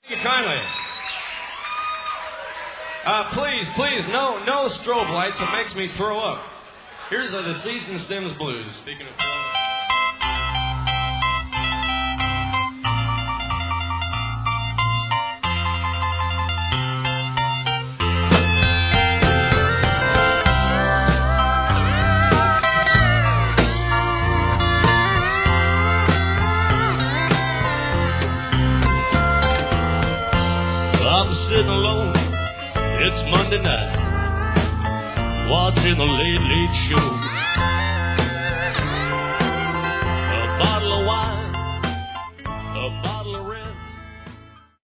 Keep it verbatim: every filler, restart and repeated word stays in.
Thank you kindly. Uh, please, please, no, no strobe lights. It makes me throw up. Here's uh, the Seeds and Stems Blues. Speaking of throwing up. I'm sitting alone, it's Monday night, watching the Late Late Show. A bottle